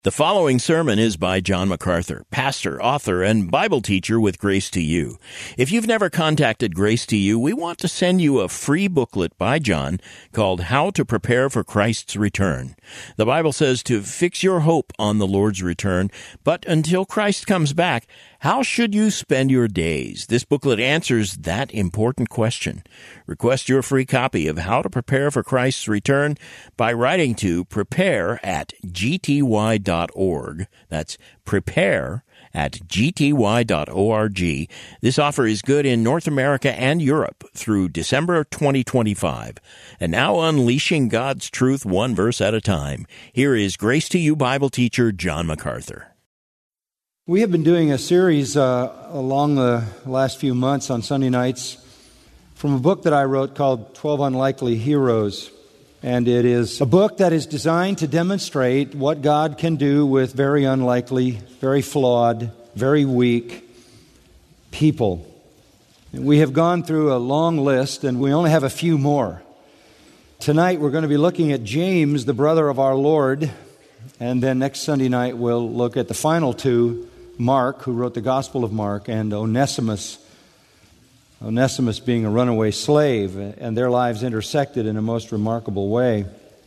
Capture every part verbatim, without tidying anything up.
The following sermon is by John MacArthur, pastor, author, and Bible teacher with Grace to You. If you've never contacted Grace to You, we want to send you a free booklet by John called How to Prepare for Christ's Return. The Bible says to fix your hope on the Lord's return, but until Christ comes back, how should you spend your days? This booklet answers that important question. Request your free copy of How to Prepare for Christ's Return by writing to prepare at g t y dot org. That's prepare at g t y dot org. This offer is good in North America and Europe through December twenty twenty-five. And now unleashing God's truth one verse at a time. Here is Grace to You Bible teacher John MacArthur. We have been doing a series uh, along the last few months on Sunday nights from a book that I wrote called twelve Unlikely Heroes. And it is a book that is designed to demonstrate what God can do with very unlikely, very flawed, very weak people. And we have gone through a long list, and we only have a few more. Tonight we're going to be looking at James, the brother of our Lord, and then next Sunday night we'll look at the final two, Mark, who wrote the Gospel of Mark, and Onesimus, Onesimus being a runaway slave, and their lives intersected in a most remarkable way.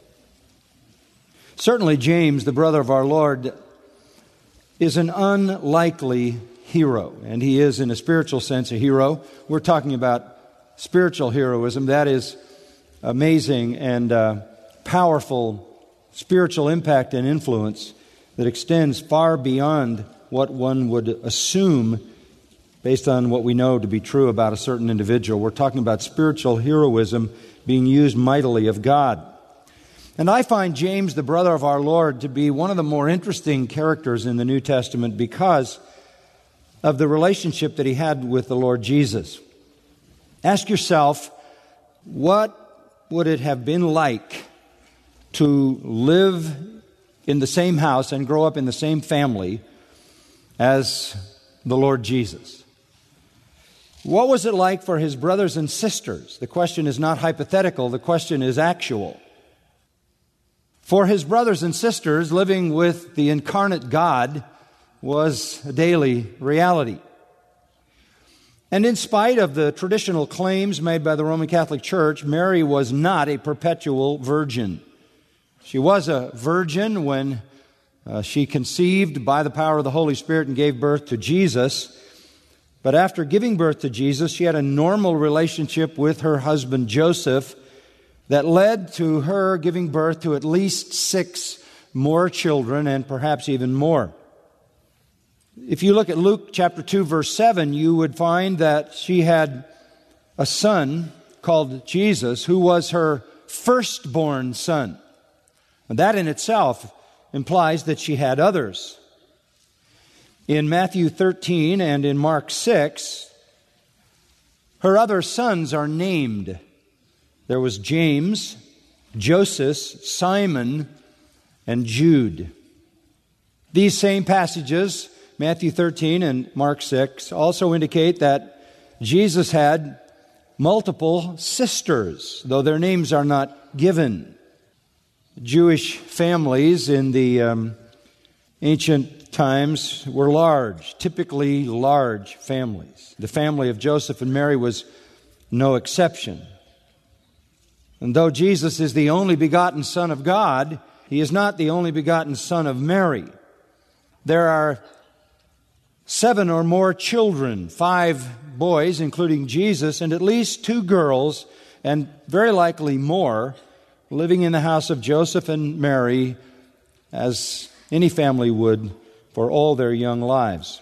Certainly James, the brother of our Lord, is an unlikely hero, and he is in a spiritual sense a hero. We're talking about spiritual heroism. That is amazing and uh, powerful spiritual impact and influence that extends far beyond what one would assume based on what we know to be true about a certain individual. We're talking about spiritual heroism being used mightily of God. And I find James, the brother of our Lord, to be one of the more interesting characters in the New Testament because of the relationship that he had with the Lord Jesus. Ask yourself, what would it have been like to live in the same house and grow up in the same family as the Lord Jesus? What was it like for his brothers and sisters? The question is not hypothetical, the question is actual. For his brothers and sisters, living with the incarnate God was a daily reality. And in spite of the traditional claims made by the Roman Catholic Church, Mary was not a perpetual virgin. She was a virgin when uh, she conceived by the power of the Holy Spirit and gave birth to Jesus. But after giving birth to Jesus, she had a normal relationship with her husband Joseph that led to her giving birth to at least six more children and perhaps even more. If you look at Luke chapter two, verse seven, you would find that she had a son called Jesus who was her firstborn son. And that in itself implies that she had others. In Matthew thirteen and in Mark six, her other sons are named. There was James, Joseph, Simon, and Jude. These same passages, Matthew thirteen and Mark six, also indicate that Jesus had multiple sisters, though their names are not given. Jewish families in the um, ancient times were large, typically large families. The family of Joseph and Mary was no exception. And though Jesus is the only begotten Son of God, he is not the only begotten Son of Mary. There are seven or more children, five boys, including Jesus, and at least two girls, and very likely more, living in the house of Joseph and Mary, as any family would for all their young lives.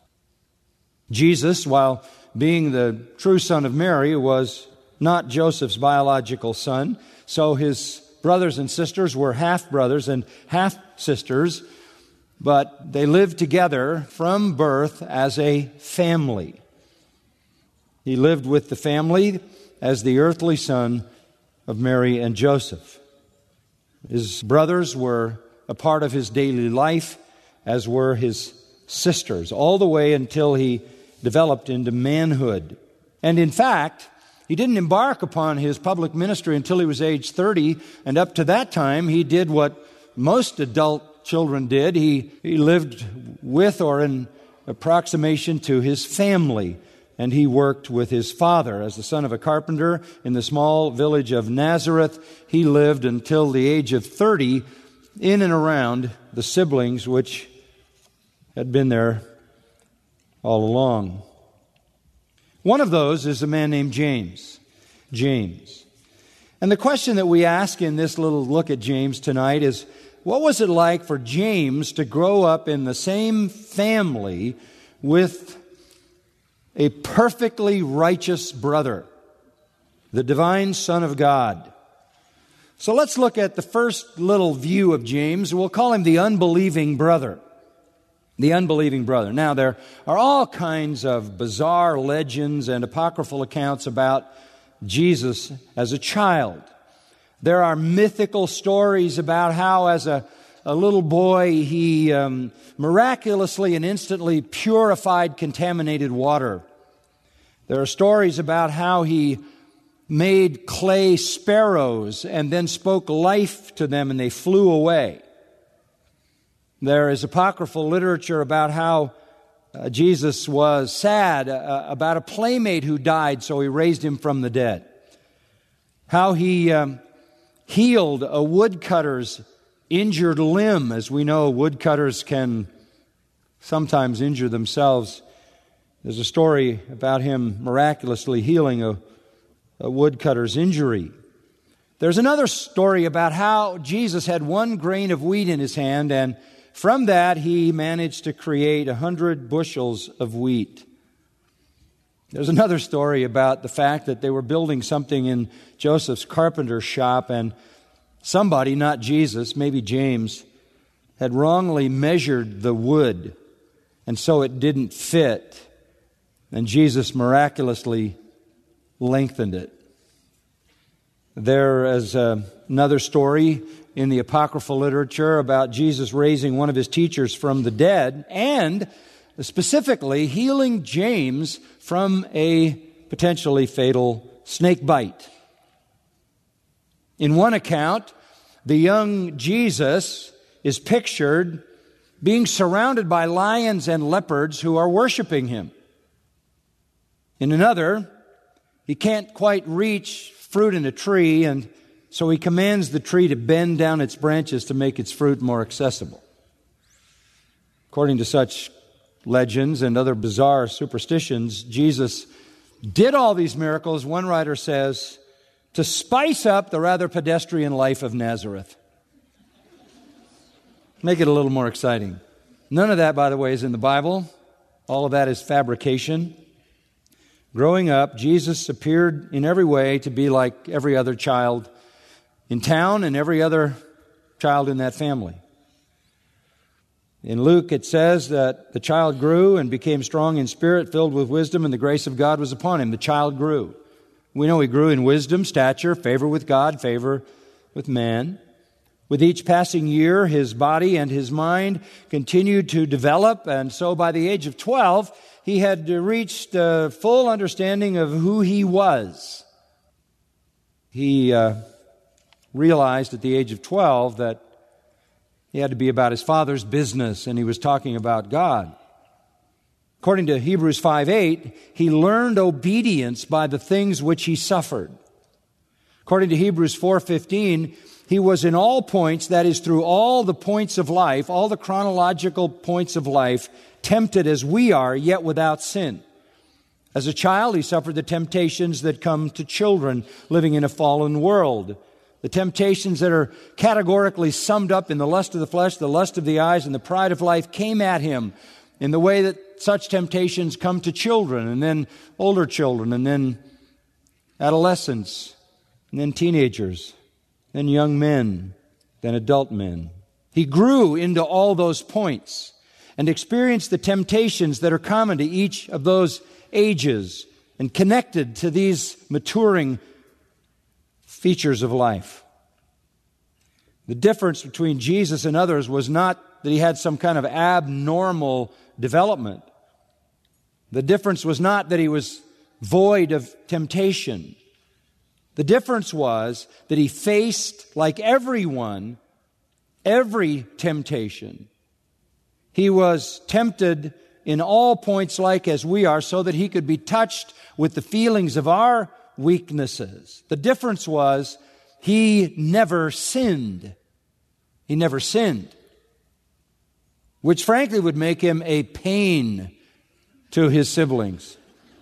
Jesus, while being the true son of Mary, was not Joseph's biological son, so his brothers and sisters were half-brothers and half-sisters, but they lived together from birth as a family. He lived with the family as the earthly son of Mary and Joseph. His brothers were a part of his daily life, as were his sisters, all the way until he developed into manhood. And in fact, he didn't embark upon his public ministry until he was age thirty, and up to that time he did what most adult children did. He, he lived with or in approximation to his family, and he worked with his father. As the son of a carpenter in the small village of Nazareth, he lived until the age of thirty in and around the siblings which had been there all along. One of those is a man named James. James. And the question that we ask in this little look at James tonight is, what was it like for James to grow up in the same family with a perfectly righteous brother, the divine Son of God? So let's look at the first little view of James. We'll call him the unbelieving brother. The unbelieving brother. Now, there are all kinds of bizarre legends and apocryphal accounts about Jesus as a child. There are mythical stories about how, as a, a little boy, he um, miraculously and instantly purified contaminated water. There are stories about how he made clay sparrows and then spoke life to them and they flew away. There is apocryphal literature about how uh, Jesus was sad uh, about a playmate who died, so he raised him from the dead. How he um, healed a woodcutter's injured limb. As we know, woodcutters can sometimes injure themselves. There's a story about him miraculously healing a, a woodcutter's injury. There's another story about how Jesus had one grain of wheat in his hand, and from that he managed to create a hundred bushels of wheat. There's another story about the fact that they were building something in Joseph's carpenter shop, and somebody, not Jesus, maybe James, had wrongly measured the wood, and so it didn't fit, and Jesus miraculously lengthened it. There is uh, another story in the apocryphal literature about Jesus raising one of his teachers from the dead, and specifically healing James from a potentially fatal snake bite. In one account, the young Jesus is pictured being surrounded by lions and leopards who are worshiping him. In another, he can't quite reach fruit in a tree, and so he commands the tree to bend down its branches to make its fruit more accessible. According to such legends and other bizarre superstitions, Jesus did all these miracles, one writer says, to spice up the rather pedestrian life of Nazareth. Make it a little more exciting. None of that, by the way, is in the Bible. All of that is fabrication. Growing up, Jesus appeared in every way to be like every other child in town and every other child in that family. In Luke, it says that the child grew and became strong in spirit, filled with wisdom, and the grace of God was upon him. The child grew. We know he grew in wisdom, stature, favor with God, favor with man. With each passing year, his body and his mind continued to develop, and so by the age of twelve, he had reached a full understanding of who he was. He uh, realized at the age of twelve that he had to be about his Father's business, and he was talking about God. According to Hebrews five eight, he learned obedience by the things which he suffered. According to Hebrews four fifteen, he was in all points, that is, through all the points of life, all the chronological points of life, tempted as we are, yet without sin. As a child, he suffered the temptations that come to children living in a fallen world. The temptations that are categorically summed up in the lust of the flesh, the lust of the eyes, and the pride of life came at him in the way that such temptations come to children, and then older children, and then adolescents, and then teenagers, then young men, then adult men. He grew into all those points and experienced the temptations that are common to each of those ages and connected to these maturing features of life. The difference between Jesus and others was not that he had some kind of abnormal development. The difference was not that he was void of temptation. The difference was that he faced, like everyone, every temptation. He was tempted in all points like as we are, so that he could be touched with the feelings of our weaknesses. The difference was he never sinned. He never sinned, which frankly would make him a pain to his siblings.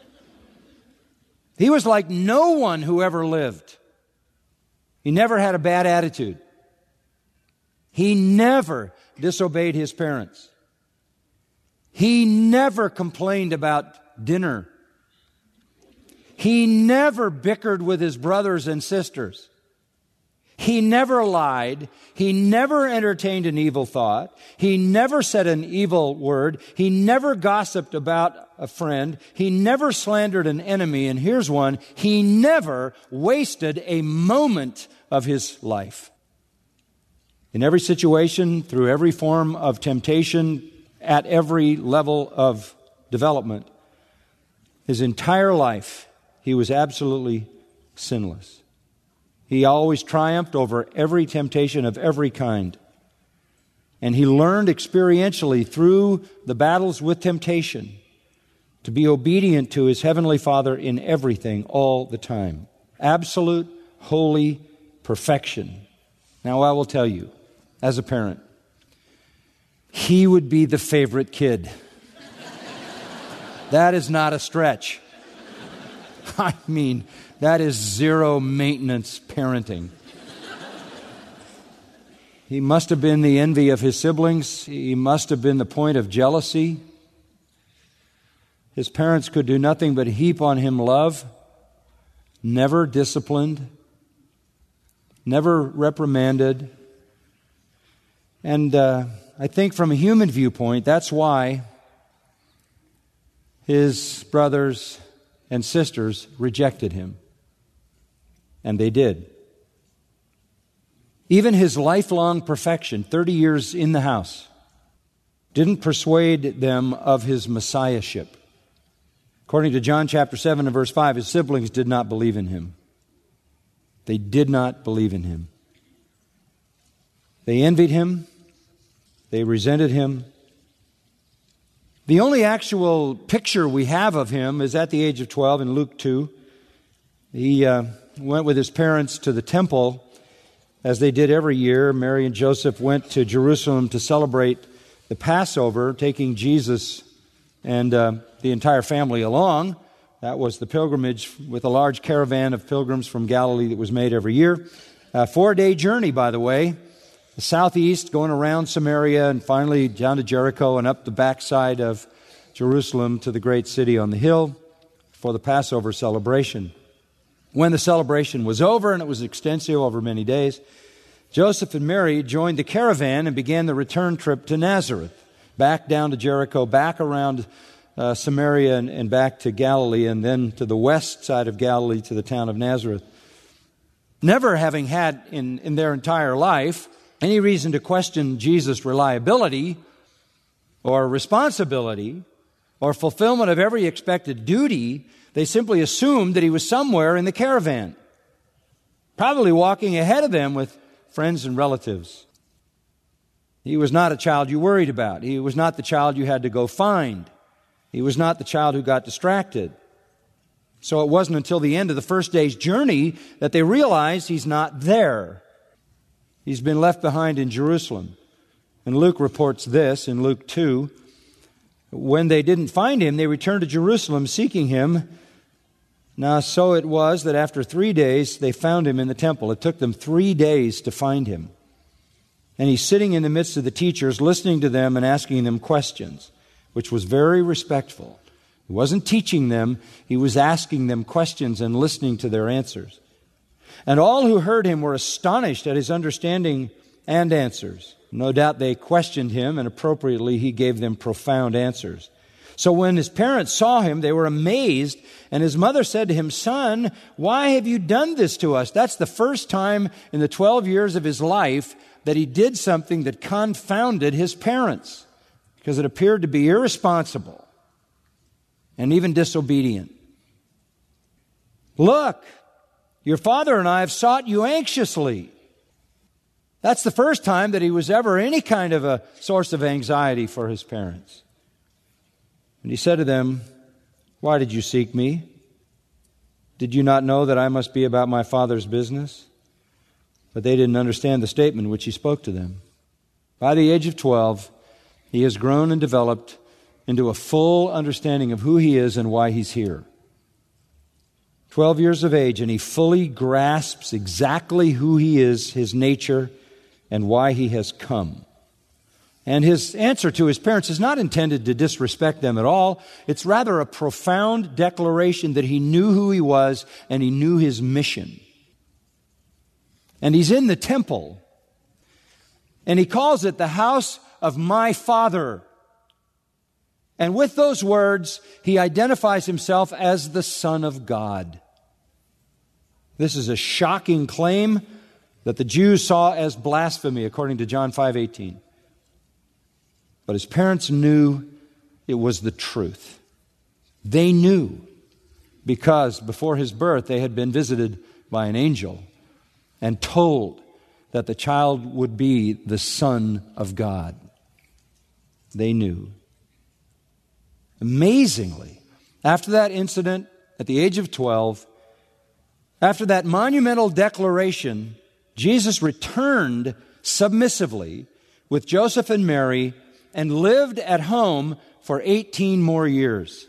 He was like no one who ever lived. He never had a bad attitude. He never disobeyed his parents. He never complained about dinner. He never bickered with his brothers and sisters. He never lied. He never entertained an evil thought. He never said an evil word. He never gossiped about a friend. He never slandered an enemy. And here's one: he never wasted a moment of his life. In every situation, through every form of temptation, at every level of development, his entire life, he was absolutely sinless. He always triumphed over every temptation of every kind. And he learned experientially through the battles with temptation to be obedient to his Heavenly Father in everything, all the time. Absolute, holy perfection. Now, I will tell you, as a parent, he would be the favorite kid. That is not a stretch. I mean, that is zero maintenance parenting. He must have been the envy of his siblings. He must have been the point of jealousy. His parents could do nothing but heap on him love, never disciplined, never reprimanded. And uh, I think from a human viewpoint, that's why his brothers and sisters rejected him. And they did. Even his lifelong perfection, thirty years in the house, didn't persuade them of his messiahship. According to John chapter seven and verse five, his siblings did not believe in him. They did not believe in him. They envied him. They resented him. The only actual picture we have of him is at the age of twelve in Luke two. He uh, went with his parents to the temple, as they did every year. Mary and Joseph went to Jerusalem to celebrate the Passover, taking Jesus and uh, the entire family along. That was the pilgrimage with a large caravan of pilgrims from Galilee that was made every year. A four-day journey, by the way. The southeast, going around Samaria, and finally down to Jericho and up the backside of Jerusalem to the great city on the hill for the Passover celebration. When the celebration was over, and it was extensive over many days, Joseph and Mary joined the caravan and began the return trip to Nazareth, back down to Jericho, back around uh, Samaria and, and back to Galilee, and then to the west side of Galilee to the town of Nazareth. Never having had in, in their entire life any reason to question Jesus' reliability or responsibility or fulfillment of every expected duty, they simply assumed that he was somewhere in the caravan, probably walking ahead of them with friends and relatives. He was not a child you worried about. He was not the child you had to go find. He was not the child who got distracted. So it wasn't until the end of the first day's journey that they realized he's not there. He's been left behind in Jerusalem. And Luke reports this in Luke two. When they didn't find him, they returned to Jerusalem seeking him. Now, so it was that after three days, they found him in the temple. It took them three days to find him. And he's sitting in the midst of the teachers, listening to them and asking them questions, which was very respectful. He wasn't teaching them. He was asking them questions and listening to their answers. And all who heard him were astonished at his understanding and answers. No doubt they questioned him, and appropriately he gave them profound answers. So when his parents saw him, they were amazed, and his mother said to him, "Son, why have you done this to us?" That's the first time in the twelve years of his life that he did something that confounded his parents, because it appeared to be irresponsible and even disobedient. "Look, your father and I have sought you anxiously." That's the first time that he was ever any kind of a source of anxiety for his parents. And he said to them, "Why did you seek me? Did you not know that I must be about my Father's business?" But they didn't understand the statement which he spoke to them. By the age of twelve, he has grown and developed into a full understanding of who he is and why he's here. Twelve years of age, and he fully grasps exactly who he is, his nature, and why he has come. And his answer to his parents is not intended to disrespect them at all. It's rather a profound declaration that he knew who he was and he knew his mission. And he's in the temple, and he calls it the house of my Father. And with those words, he identifies himself as the Son of God. This is a shocking claim that the Jews saw as blasphemy, according to John five eighteen. But his parents knew it was the truth. They knew because before his birth they had been visited by an angel and told that the child would be the Son of God. They knew. Amazingly, after that incident, at the age of twelve, after that monumental declaration, Jesus returned submissively with Joseph and Mary and lived at home for eighteen more years.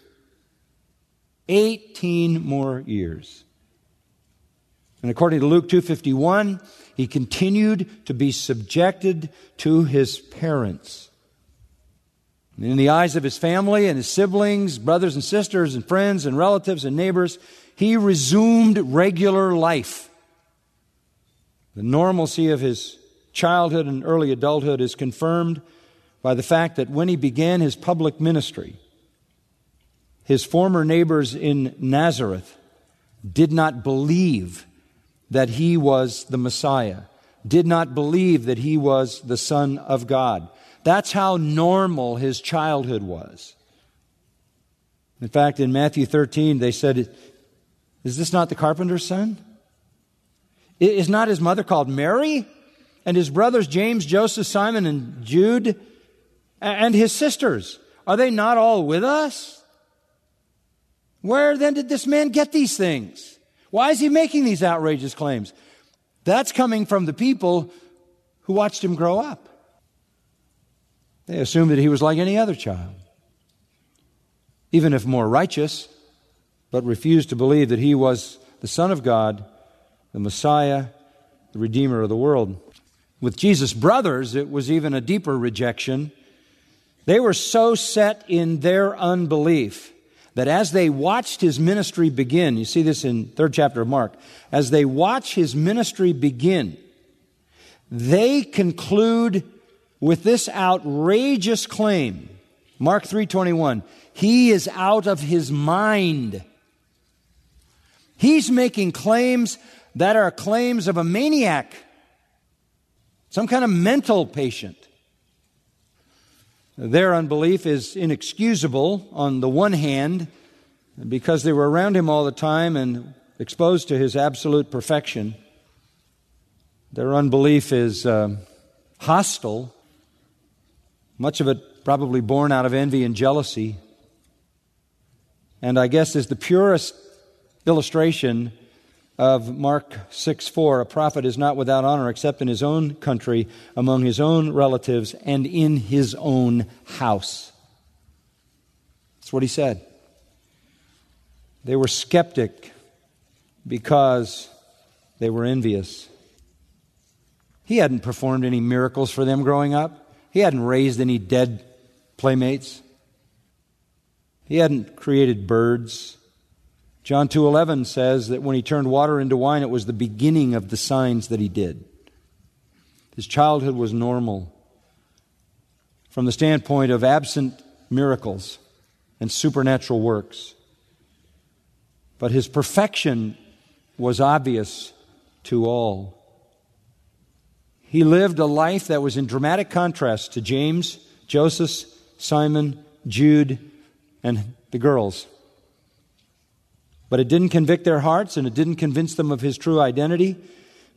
eighteen more years. And according to Luke two fifty-one, he continued to be subjected to his parents. And in the eyes of his family and his siblings, brothers and sisters and friends and relatives and neighbors, he resumed regular life. The normalcy of his childhood and early adulthood is confirmed by the fact that when he began his public ministry, his former neighbors in Nazareth did not believe that he was the Messiah, did not believe that he was the Son of God. That's how normal his childhood was. In fact, in Matthew thirteen, they said, "Is this not the carpenter's son? Is not his mother called Mary? And his brothers James, Joseph, Simon, and Jude, and his sisters, are they not all with us? Where then did this man get these things? Why is he making these outrageous claims?" That's coming from the people who watched him grow up. They assumed that he was like any other child, even if more righteous, but refused to believe that he was the Son of God, the Messiah, the Redeemer of the world. With Jesus' brothers, it was even a deeper rejection. They were so set in their unbelief that as they watched his ministry begin, you see this in third chapter of Mark, as they watch his ministry begin, they conclude with this outrageous claim, Mark three twenty-one, he is out of his mind. He's making claims that are claims of a maniac, some kind of mental patient. Their unbelief is inexcusable on the one hand because they were around him all the time and exposed to his absolute perfection. Their unbelief is uh, hostile, much of it probably born out of envy and jealousy. And I guess is the purest illustration of Mark six four, a prophet is not without honor except in his own country, among his own relatives, and in his own house. That's what he said. They were skeptic because they were envious. He hadn't performed any miracles for them growing up. He hadn't raised any dead playmates. He hadn't created birds. John two eleven says that when he turned water into wine, it was the beginning of the signs that he did. His childhood was normal from the standpoint of absent miracles and supernatural works. But his perfection was obvious to all. He lived a life that was in dramatic contrast to James, Joseph, Simon, Jude, and the girls. But it didn't convict their hearts, and it didn't convince them of his true identity,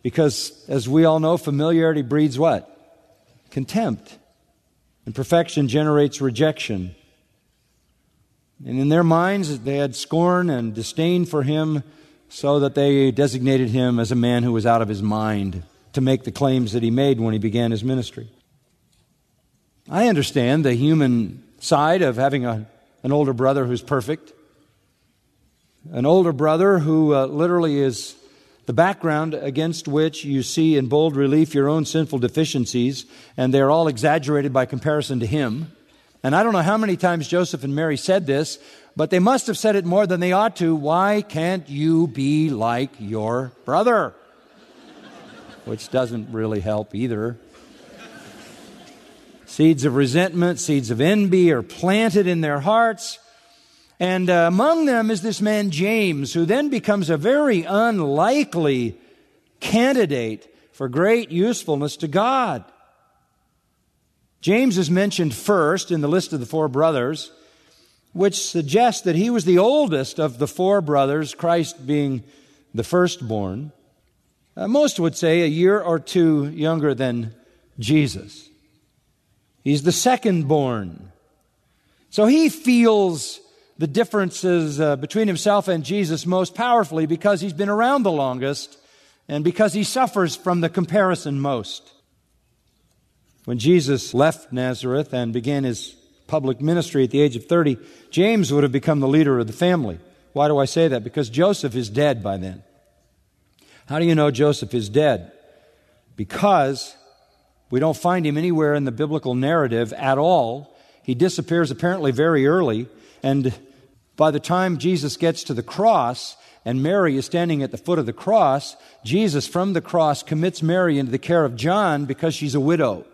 Because, as we all know, familiarity breeds what? Contempt. And perfection generates rejection. And in their minds, they had scorn and disdain for him, so that they designated him as a man who was out of his mind to make the claims that he made when he began his ministry. I understand the human side of having a, an older brother who's perfect. An older brother who uh, literally is the background against which you see in bold relief your own sinful deficiencies, and they're all exaggerated by comparison to him. And I don't know how many times Joseph and Mary said this, but they must have said it more than they ought to. Why can't you be like your brother? Which doesn't really help either. Seeds of resentment, seeds of envy are planted in their hearts. And uh, among them is this man James, who then becomes a very unlikely candidate for great usefulness to God. James is mentioned first in the list of the four brothers, which suggests that he was the oldest of the four brothers, Christ being the firstborn. Uh, most would say a year or two younger than Jesus. He's the second-born. So he feels the differences uh, between himself and Jesus most powerfully because he's been around the longest and because he suffers from the comparison most. When Jesus left Nazareth and began his public ministry at the age of thirty, James would have become the leader of the family. Why do I say that? Because Joseph is dead by then. How do you know Joseph is dead? Because we don't find him anywhere in the biblical narrative at all. He disappears apparently very early, and by the time Jesus gets to the cross and Mary is standing at the foot of the cross, Jesus from the cross commits Mary into the care of John because she's a widow.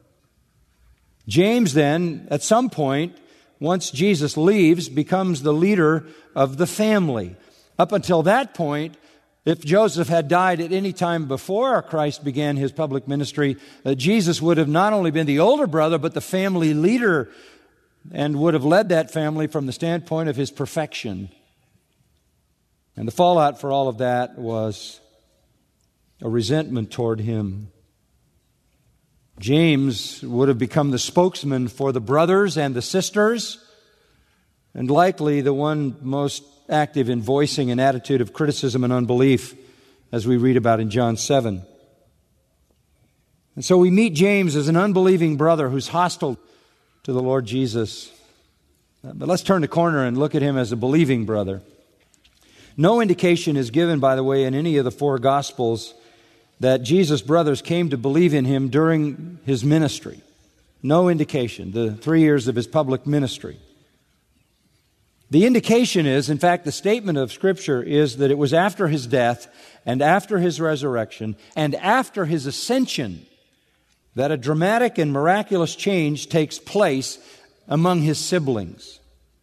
James then, at some point, once Jesus leaves, becomes the leader of the family. Up until that point, if Joseph had died at any time before Christ began his public ministry, uh, Jesus would have not only been the older brother, but the family leader, and would have led that family from the standpoint of his perfection. And the fallout for all of that was a resentment toward him. James would have become the spokesman for the brothers and the sisters, and likely the one most active in voicing an attitude of criticism and unbelief, as we read about in John seven. And so we meet James as an unbelieving brother who's hostile to the Lord Jesus. But let's turn the corner and look at him as a believing brother. No indication is given, by the way, in any of the four Gospels that Jesus' brothers came to believe in him during his ministry. No indication, the three years of his public ministry. The indication is, in fact, the statement of Scripture is that it was after his death and after his resurrection and after his ascension that a dramatic and miraculous change takes place among his siblings.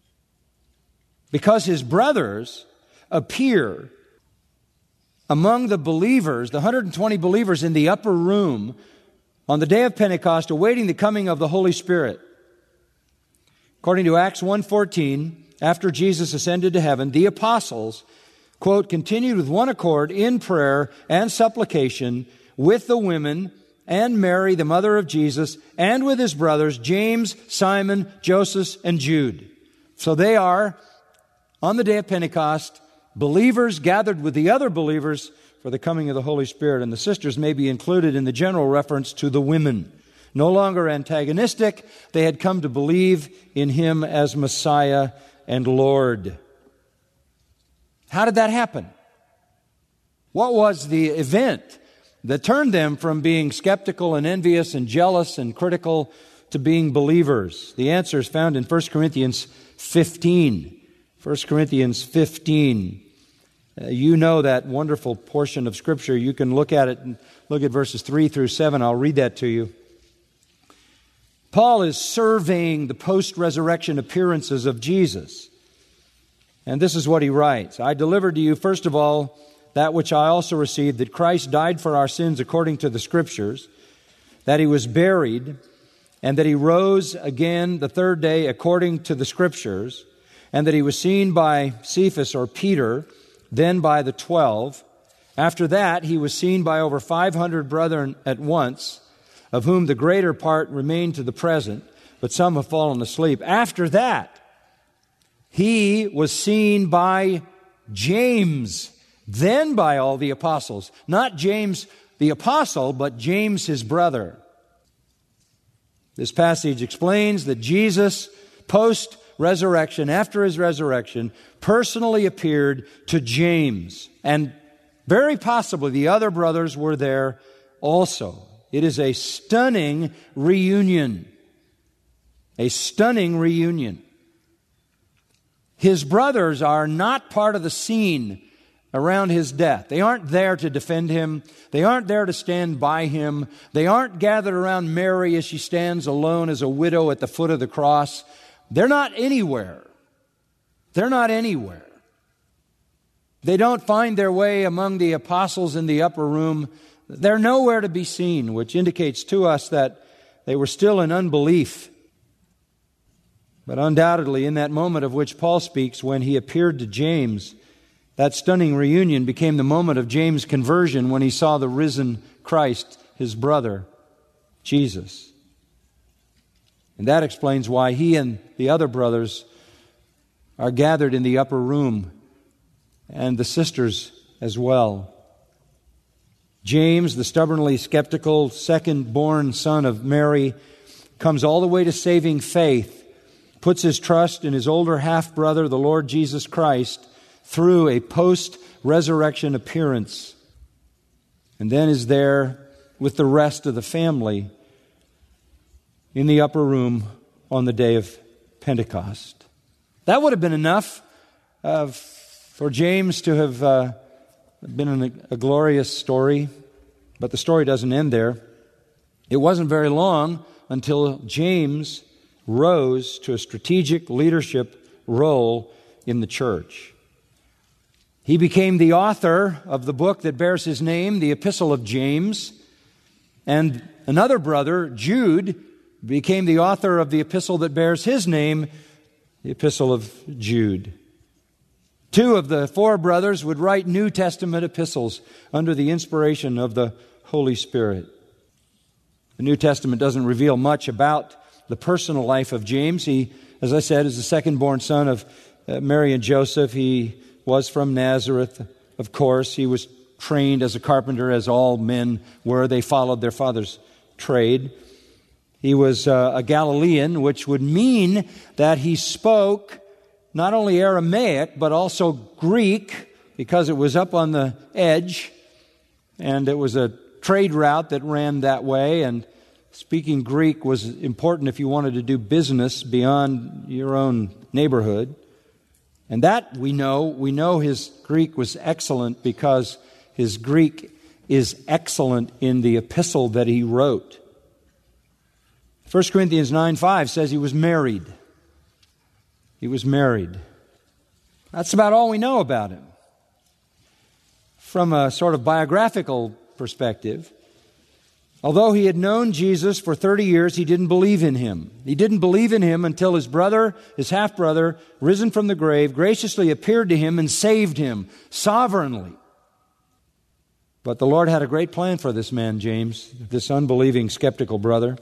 Because his brothers appear among the believers, the one hundred twenty believers in the upper room on the day of Pentecost, awaiting the coming of the Holy Spirit. According to Acts one fourteen, after Jesus ascended to heaven, the apostles, quote, continued with one accord in prayer and supplication with the women and Mary, the mother of Jesus, and with his brothers, James, Simon, Joseph, and Jude. So they are, on the day of Pentecost, believers gathered with the other believers for the coming of the Holy Spirit. And the sisters may be included in the general reference to the women. No longer antagonistic, they had come to believe in him as Messiah and Lord. How did that happen? What was the event that turned them from being skeptical and envious and jealous and critical to being believers? The answer is found in First Corinthians fifteen. First Corinthians fifteen. Uh, you know that wonderful portion of Scripture. You can look at it and look at verses three through seven. I'll read that to you. Paul is surveying the post-resurrection appearances of Jesus. And this is what he writes. I delivered to you, first of all, that which I also received, that Christ died for our sins according to the Scriptures, that he was buried, and that he rose again the third day according to the Scriptures, and that he was seen by Cephas or Peter, then by the twelve. After that, he was seen by over five hundred brethren at once, of whom the greater part remain to the present, but some have fallen asleep. After that, he was seen by James, then by all the apostles. Not James the apostle, but James his brother. This passage explains that Jesus, post-resurrection, after his resurrection, personally appeared to James. And very possibly the other brothers were there also. It is a stunning reunion. A stunning reunion. His brothers are not part of the scene around his death. They aren't there to defend him. They aren't there to stand by him. They aren't gathered around Mary as she stands alone as a widow at the foot of the cross. They're not anywhere. They're not anywhere. They don't find their way among the apostles in the upper room. They're nowhere to be seen, which indicates to us that they were still in unbelief. But undoubtedly, in that moment of which Paul speaks, when he appeared to James, that stunning reunion became the moment of James' conversion when he saw the risen Christ, his brother, Jesus. And that explains why he and the other brothers are gathered in the upper room, and the sisters as well. James, the stubbornly skeptical second-born son of Mary, comes all the way to saving faith, puts his trust in his older half-brother, the Lord Jesus Christ, through a post-resurrection appearance, and then is there with the rest of the family in the upper room on the day of Pentecost. That would have been enough uh, for James to have uh, been a, a glorious story, but the story doesn't end there. It wasn't very long until James rose to a strategic leadership role in the church. He became the author of the book that bears his name, the Epistle of James. And another brother, Jude, became the author of the epistle that bears his name, the Epistle of Jude. Two of the four brothers would write New Testament epistles under the inspiration of the Holy Spirit. The New Testament doesn't reveal much about the personal life of James. He, as I said, is the second-born son of uh, Mary and Joseph. He was from Nazareth, of course. He was trained as a carpenter, as all men were. They followed their father's trade. He was uh, a Galilean, which would mean that he spoke not only Aramaic, but also Greek, because it was up on the edge, and it was a trade route that ran that way, and speaking Greek was important if you wanted to do business beyond your own neighborhood. And that we know, we know his Greek was excellent because his Greek is excellent in the epistle that he wrote. First Corinthians nine five says he was married. He was married. That's about all we know about him. From a sort of biographical perspective, although he had known Jesus for thirty years, he didn't believe in him. He didn't believe in him until his brother, his half-brother, risen from the grave, graciously appeared to him and saved him sovereignly. But the Lord had a great plan for this man, James, this unbelieving, skeptical brother.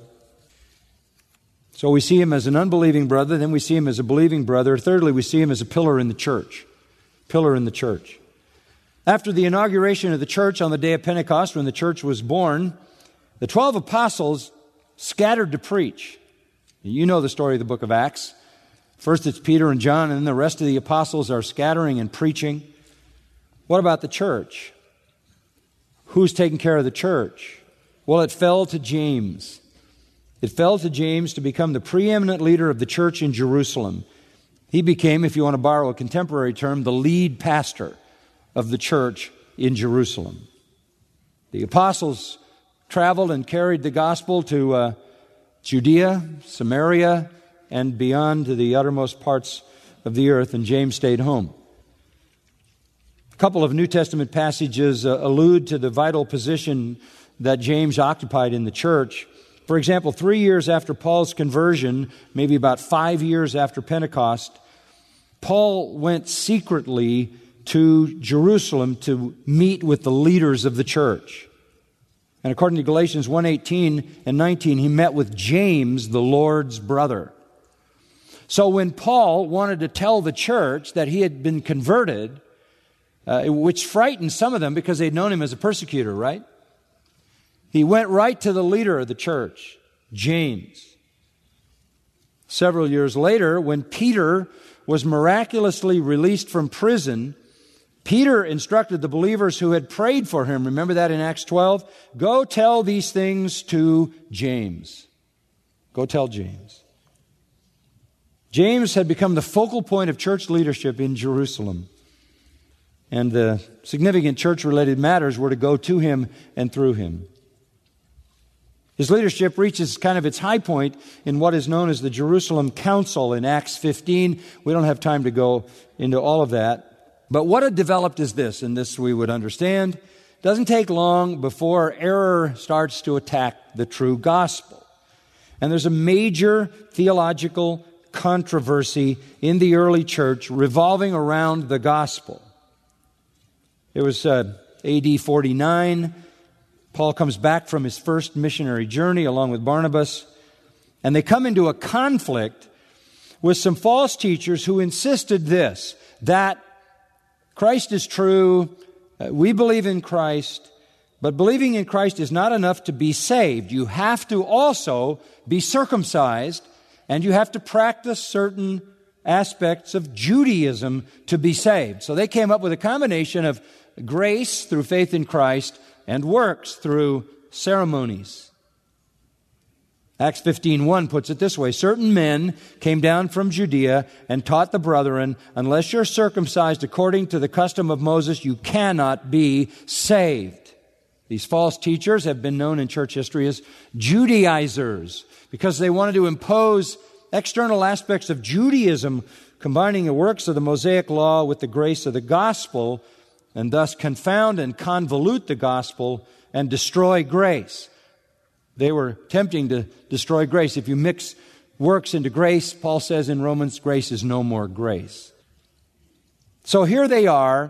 So we see him as an unbelieving brother, then we see him as a believing brother. Thirdly, we see him as a pillar in the church. Pillar in the church. After the inauguration of the church on the day of Pentecost, when the church was born, the twelve apostles scattered to preach. You know the story of the book of Acts. First it's Peter and John, and then the rest of the apostles are scattering and preaching. What about the church? Who's taking care of the church? Well, it fell to James. It fell to James to become the preeminent leader of the church in Jerusalem. He became, if you want to borrow a contemporary term, the lead pastor of the church in Jerusalem. The apostles traveled and carried the gospel to uh, Judea, Samaria, and beyond to the uttermost parts of the earth, and James stayed home. A couple of New Testament passages uh, allude to the vital position that James occupied in the church. For example, three years after Paul's conversion, maybe about five years after Pentecost, Paul went secretly to Jerusalem to meet with the leaders of the church. And according to Galatians one eighteen and nineteen, he met with James, the Lord's brother. So when Paul wanted to tell the church that he had been converted, uh, which frightened some of them because they'd known him as a persecutor, right? He went right to the leader of the church, James. Several years later, when Peter was miraculously released from prison, Peter instructed the believers who had prayed for him, remember that in Acts twelve? Go tell these things to James. Go tell James. James had become the focal point of church leadership in Jerusalem. And the significant church-related matters were to go to him and through him. His leadership reaches kind of its high point in what is known as the Jerusalem Council in Acts fifteen. We don't have time to go into all of that. But what had developed is this, and this we would understand. It doesn't take long before error starts to attack the true gospel. And there's a major theological controversy in the early church revolving around the gospel. It was uh, A D forty-nine. Paul comes back from his first missionary journey along with Barnabas, and they come into a conflict with some false teachers who insisted this, that Christ is true, uh, we believe in Christ, but believing in Christ is not enough to be saved. You have to also be circumcised, and you have to practice certain aspects of Judaism to be saved. So they came up with a combination of grace through faith in Christ and works through ceremonies. Acts fifteen one puts it this way, certain men came down from Judea and taught the brethren, unless you're circumcised according to the custom of Moses, you cannot be saved. These false teachers have been known in church history as Judaizers because they wanted to impose external aspects of Judaism, combining the works of the Mosaic law with the grace of the gospel, and thus confound and convolute the gospel and destroy grace. They were attempting to destroy grace. If you mix works into grace, Paul says in Romans, grace is no more grace. So here they are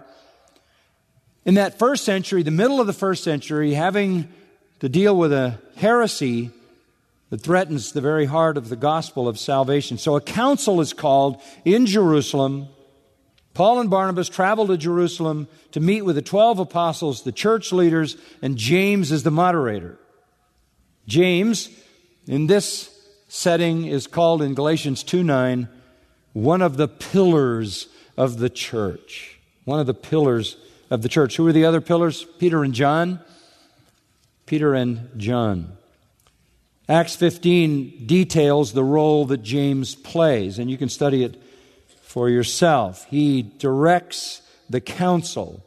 in that first century, the middle of the first century, having to deal with a heresy that threatens the very heart of the gospel of salvation. So a council is called in Jerusalem. Paul and Barnabas travel to Jerusalem to meet with the twelve apostles, the church leaders, and James is the moderator. James, in this setting, is called in Galatians two nine, one of the pillars of the church. One of the pillars of the church. Who are the other pillars? Peter and John. Peter and John. Acts fifteen details the role that James plays, and you can study it for yourself. He directs the council.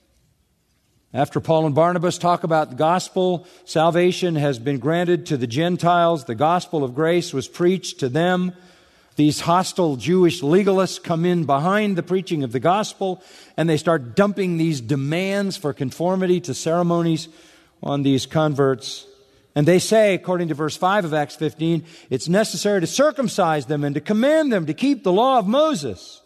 After Paul and Barnabas talk about the gospel, salvation has been granted to the Gentiles. The gospel of grace was preached to them. These hostile Jewish legalists come in behind the preaching of the gospel, and they start dumping these demands for conformity to ceremonies on these converts. And they say, according to verse five of Acts fifteen, it's necessary to circumcise them and to command them to keep the law of Moses.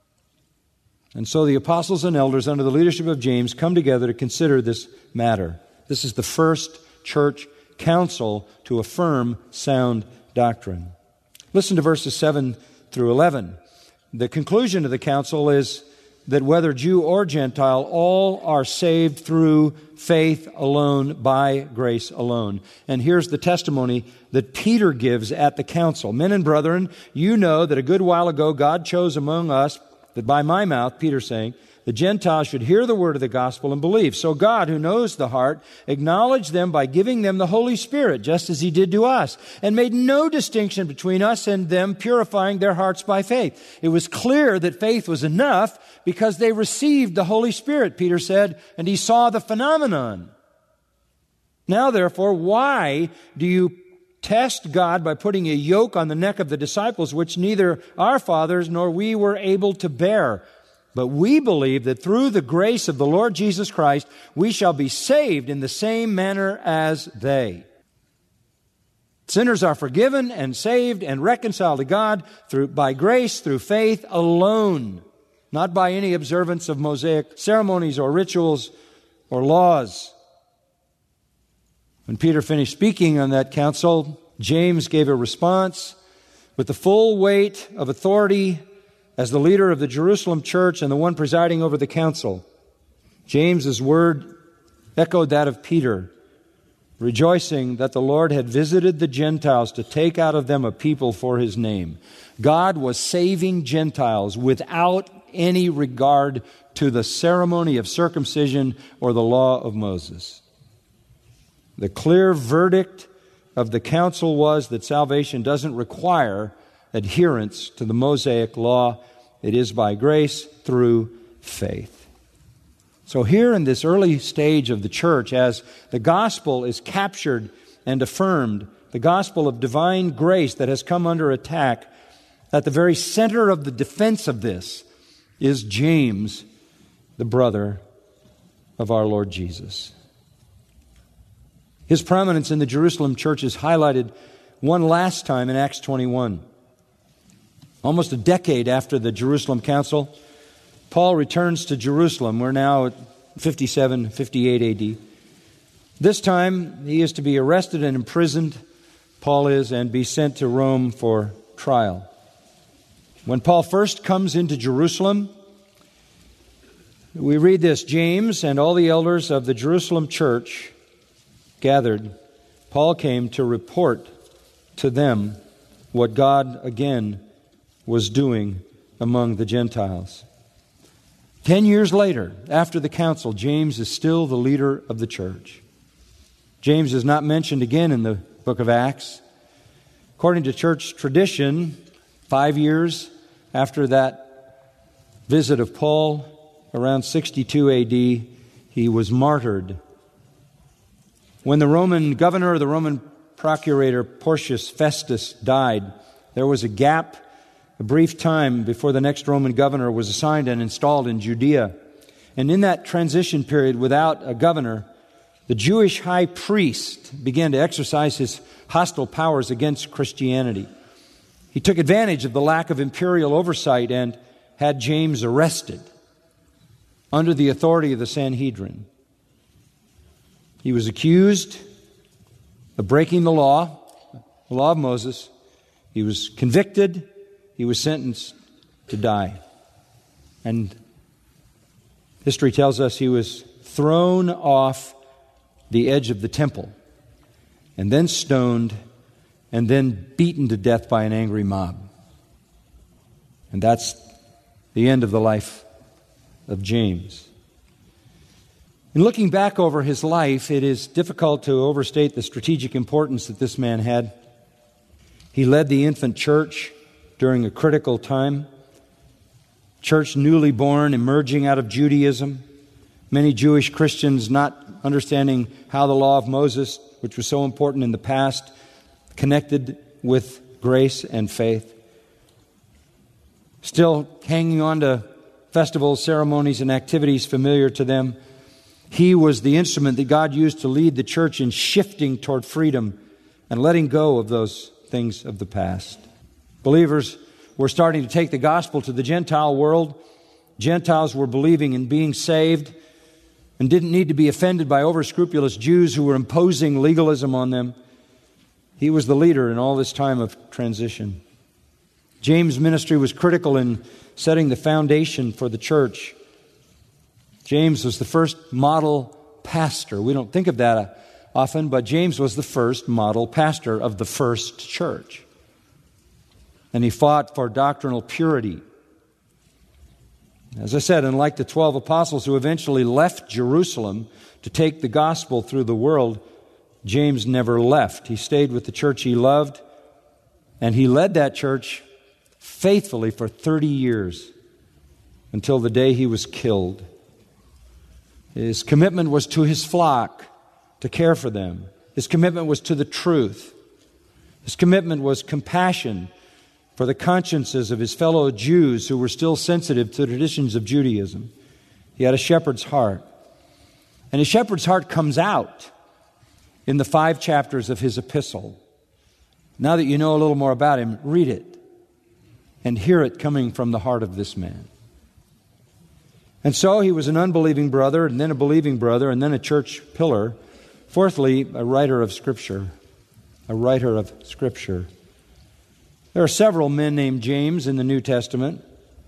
And so the apostles and elders under the leadership of James come together to consider this matter. This is the first church council to affirm sound doctrine. Listen to verses seven through eleven. The conclusion of the council is that whether Jew or Gentile, all are saved through faith alone, by grace alone. And here's the testimony that Peter gives at the council. Men and brethren, you know that a good while ago God chose among us that by my mouth, Peter saying, the Gentiles should hear the word of the gospel and believe. So God, who knows the heart, acknowledged them by giving them the Holy Spirit, just as He did to us, and made no distinction between us and them, purifying their hearts by faith. It was clear that faith was enough because they received the Holy Spirit, Peter said, and he saw the phenomenon. Now, therefore, why do you test God by putting a yoke on the neck of the disciples, which neither our fathers nor we were able to bear? But we believe that through the grace of the Lord Jesus Christ, we shall be saved in the same manner as they. Sinners are forgiven and saved and reconciled to God through, by grace through faith alone. not by any observance of Mosaic ceremonies or rituals or laws. When Peter finished speaking on that council, James gave a response with the full weight of authority as the leader of the Jerusalem church and the one presiding over the council. James's word echoed that of Peter, rejoicing that the Lord had visited the Gentiles to take out of them a people for His name. God was saving Gentiles without any regard to the ceremony of circumcision or the law of Moses. The clear verdict of the council was that salvation doesn't require adherence to the Mosaic law. It is by grace through faith. So here in this early stage of the church, as the gospel is captured and affirmed, the gospel of divine grace that has come under attack, at the very center of the defense of this is James, the brother of our Lord Jesus. His prominence in the Jerusalem church is highlighted one last time in Acts twenty-one. Almost a decade after the Jerusalem Council, Paul returns to Jerusalem. We're now at fifty-seven, fifty-eight A D. This time, he is to be arrested and imprisoned, Paul is, and be sent to Rome for trial. When Paul first comes into Jerusalem, we read this: James and all the elders of the Jerusalem church gathered. Paul came to report to them what God again was doing among the Gentiles. Ten years later, after the council, James is still the leader of the church. James is not mentioned again in the book of Acts. According to church tradition, five years after that visit of Paul, around sixty-two A D, he was martyred. When the Roman governor, the Roman procurator Porcius Festus died, there was a gap, a brief time before the next Roman governor was assigned and installed in Judea. And in that transition period, without a governor, the Jewish high priest began to exercise his hostile powers against Christianity. He took advantage of the lack of imperial oversight and had James arrested under the authority of the Sanhedrin. He was accused of breaking the law, the law of Moses. He was convicted. He was sentenced to die. And history tells us he was thrown off the edge of the temple and then stoned and then beaten to death by an angry mob. And that's the end of the life of James. In looking back over his life, it is difficult to overstate the strategic importance that this man had. He led the infant church during a critical time. Church newly born, emerging out of Judaism. Many Jewish Christians not understanding how the law of Moses, which was so important in the past, connected with grace and faith. Still hanging on to festivals, ceremonies, and activities familiar to them. He was the instrument that God used to lead the church in shifting toward freedom and letting go of those things of the past. Believers were starting to take the gospel to the Gentile world. Gentiles were believing in being saved and didn't need to be offended by over-scrupulous Jews who were imposing legalism on them. He was the leader in all this time of transition. James' ministry was critical in setting the foundation for the church. James was the first model pastor. We don't think of that often, but James was the first model pastor of the first church. And he fought for doctrinal purity. As I said, unlike the twelve apostles who eventually left Jerusalem to take the gospel through the world, James never left. He stayed with the church he loved, and he led that church faithfully for thirty years until the day he was killed. His commitment was to his flock, to care for them. His commitment was to the truth. His commitment was compassion for the consciences of his fellow Jews who were still sensitive to the traditions of Judaism. He had a shepherd's heart. And his shepherd's heart comes out in the five chapters of his epistle. Now that you know a little more about him, read it and hear it coming from the heart of this man. And so he was an unbelieving brother, and then a believing brother, and then a church pillar. Fourthly, a writer of Scripture. A writer of Scripture. There are several men named James in the New Testament,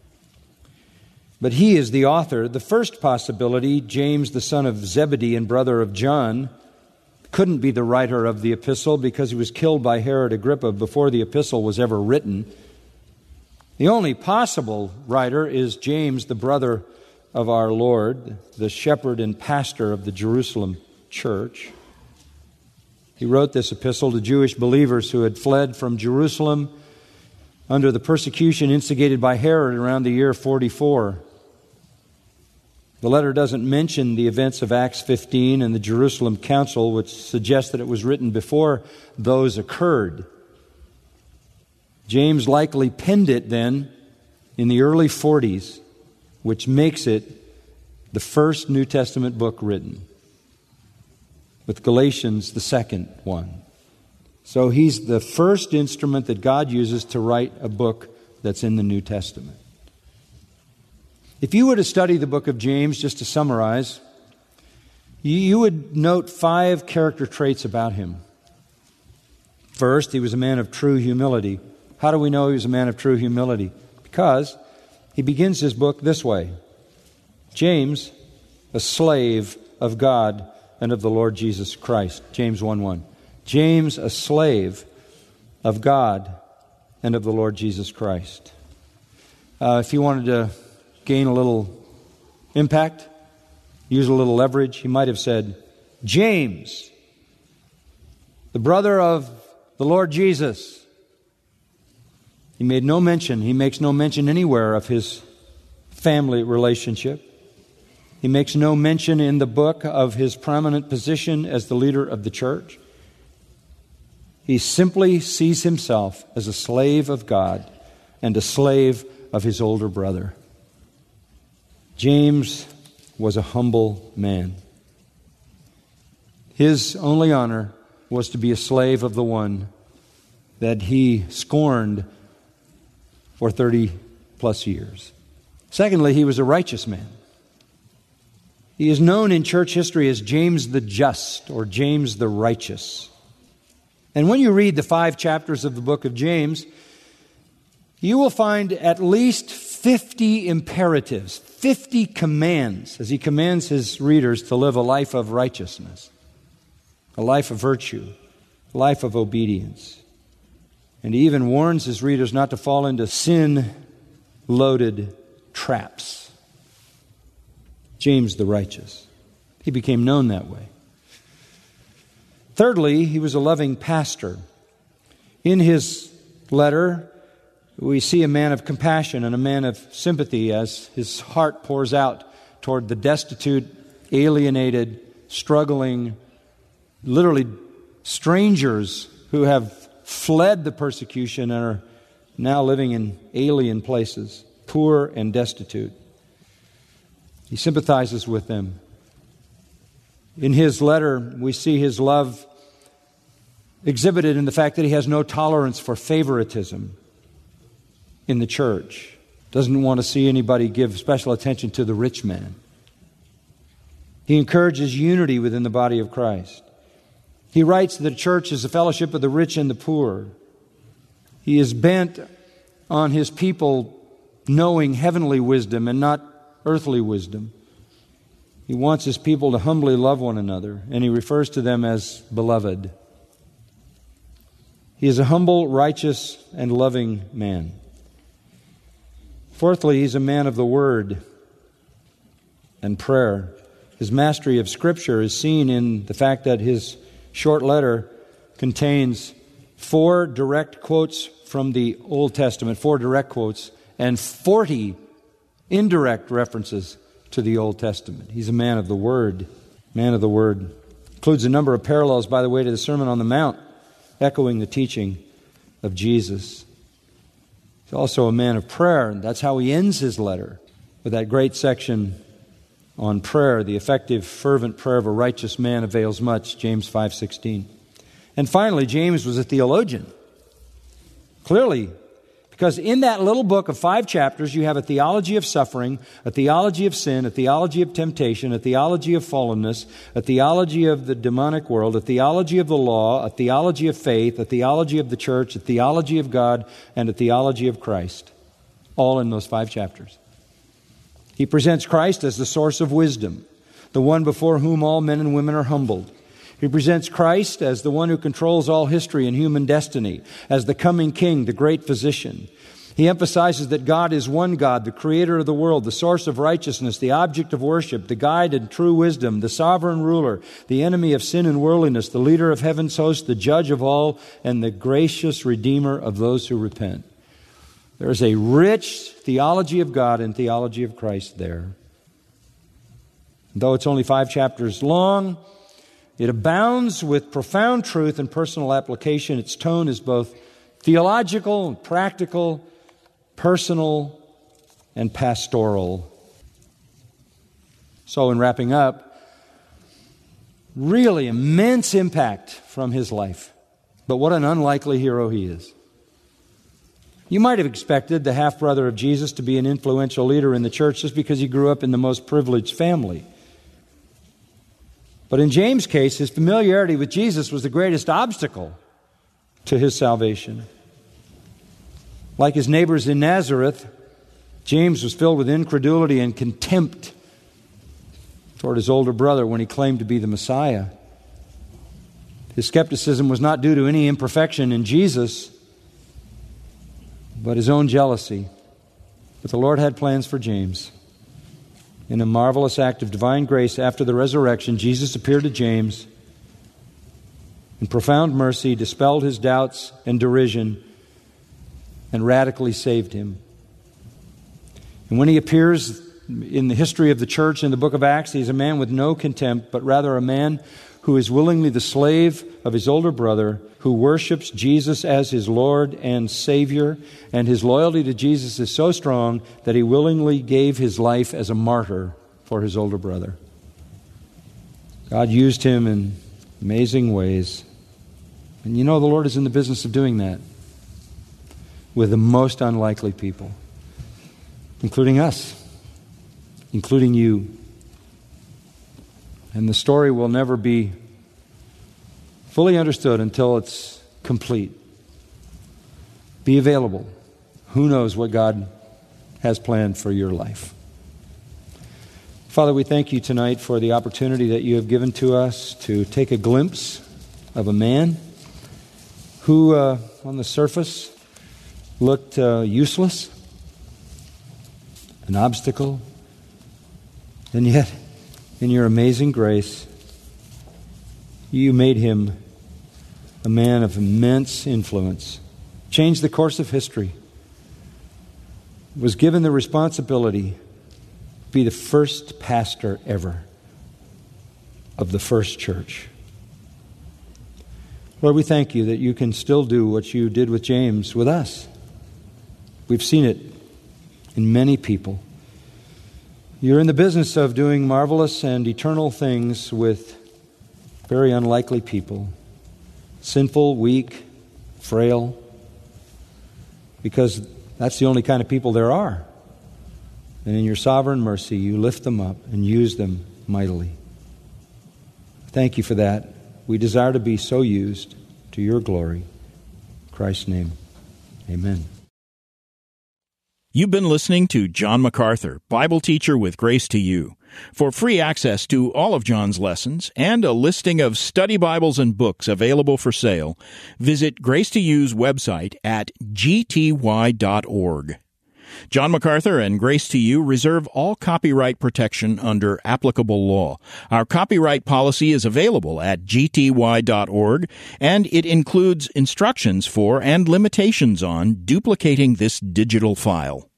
but he is the author. The first possibility, James, the son of Zebedee and brother of John, couldn't be the writer of the epistle because he was killed by Herod Agrippa before the epistle was ever written. The only possible writer is James, the brother of our Lord, the shepherd and pastor of the Jerusalem church. He wrote this epistle to Jewish believers who had fled from Jerusalem under the persecution instigated by Herod around the year forty-four. The letter doesn't mention the events of Acts fifteen and the Jerusalem Council, which suggests that it was written before those occurred. James likely penned it then in the early forties, which makes it the first New Testament book written, with Galatians the second one. So he's the first instrument that God uses to write a book that's in the New Testament. If you were to study the book of James, just to summarize, you, you would note five character traits about him. First, he was a man of true humility. How do we know he was a man of true humility? Because he begins his book this way: James, a slave of God and of the Lord Jesus Christ. James one one. James, a slave of God and of the Lord Jesus Christ. Uh, if you wanted to gain a little impact, use a little leverage, he might have said, James, the brother of the Lord Jesus. He made no mention, he makes no mention anywhere of his family relationship. He makes no mention in the book of his prominent position as the leader of the church. He simply sees himself as a slave of God and a slave of his older brother. James was a humble man. His only honor was to be a slave of the one that he scorned for thirty plus years. Secondly, he was a righteous man. He is known in church history as James the Just or James the Righteous. And when you read the five chapters of the book of James, you will find at least fifty imperatives, fifty commands, as he commands his readers to live a life of righteousness, a life of virtue, a life of obedience. And he even warns his readers not to fall into sin-loaded traps. James the Righteous. He became known that way. Thirdly, he was a loving pastor. In his letter, we see a man of compassion and a man of sympathy as his heart pours out toward the destitute, alienated, struggling, literally strangers who have fled the persecution and are now living in alien places, poor and destitute. He sympathizes with them. In his letter, we see his love exhibited in the fact that he has no tolerance for favoritism in the church. Doesn't want to see anybody give special attention to the rich man. He encourages unity within the body of Christ. He writes that the church is a fellowship of the rich and the poor. He is bent on his people knowing heavenly wisdom and not earthly wisdom. He wants his people to humbly love one another, and he refers to them as beloved. He is a humble, righteous, and loving man. Fourthly, he's a man of the Word and prayer. His mastery of Scripture is seen in the fact that his short letter contains four direct quotes from the Old Testament, four direct quotes, and forty indirect references to the Old Testament. He's a man of the Word. Man of the Word. Includes a number of parallels, by the way, to the Sermon on the Mount, echoing the teaching of Jesus. He's also a man of prayer, and that's how he ends his letter, with that great section on prayer. The effective, fervent prayer of a righteous man avails much, James five sixteen. And finally, James was a theologian. Clearly Because in that little book of five chapters, you have a theology of suffering, a theology of sin, a theology of temptation, a theology of fallenness, a theology of the demonic world, a theology of the law, a theology of faith, a theology of the church, a theology of God, and a theology of Christ. All in those five chapters. He presents Christ as the source of wisdom, the one before whom all men and women are humbled. He presents Christ as the one who controls all history and human destiny, as the coming King, the great physician. He emphasizes that God is one God, the creator of the world, the source of righteousness, the object of worship, the guide and true wisdom, the sovereign ruler, the enemy of sin and worldliness, the leader of heaven's host, the judge of all, and the gracious redeemer of those who repent. There is a rich theology of God and theology of Christ there. Though it's only five chapters long, it abounds with profound truth and personal application. Its tone is both theological and practical, personal and pastoral. So in wrapping up, really immense impact from his life. But what an unlikely hero he is. You might have expected the half-brother of Jesus to be an influential leader in the church just because he grew up in the most privileged family. But in James' case, his familiarity with Jesus was the greatest obstacle to his salvation. Like his neighbors in Nazareth, James was filled with incredulity and contempt toward his older brother when he claimed to be the Messiah. His skepticism was not due to any imperfection in Jesus, but his own jealousy. But the Lord had plans for James. In a marvelous act of divine grace after the resurrection, Jesus appeared to James. In profound mercy, dispelled his doubts and derision, and radically saved him. And when he appears in the history of the church in the book of Acts, he is a man with no contempt, but rather a man who is willingly the slave of his older brother, who worships Jesus as his Lord and Savior, and his loyalty to Jesus is so strong that he willingly gave his life as a martyr for his older brother. God used him in amazing ways. And you know the Lord is in the business of doing that with the most unlikely people, including us, including you. And the story will never be fully understood until it's complete. Be available. Who knows what God has planned for your life? Father, we thank you tonight for the opportunity that you have given to us to take a glimpse of a man who, uh, on the surface, looked uh, useless, an obstacle, and yet, in your amazing grace, you made him a man of immense influence, changed the course of history, was given the responsibility to be the first pastor ever of the first church. Lord, we thank you that you can still do what you did with James with us. We've seen it in many people. You're in the business of doing marvelous and eternal things with very unlikely people, sinful, weak, frail, because that's the only kind of people there are. And in your sovereign mercy, you lift them up and use them mightily. Thank you for that. We desire to be so used to your glory. In Christ's name, amen. You've been listening to John MacArthur, Bible teacher with Grace to You. For free access to all of John's lessons and a listing of study Bibles and books available for sale, visit Grace to You's website at g t y dot org. John MacArthur and Grace to You reserve all copyright protection under applicable law. Our copyright policy is available at g t y dot org, and it includes instructions for and limitations on duplicating this digital file.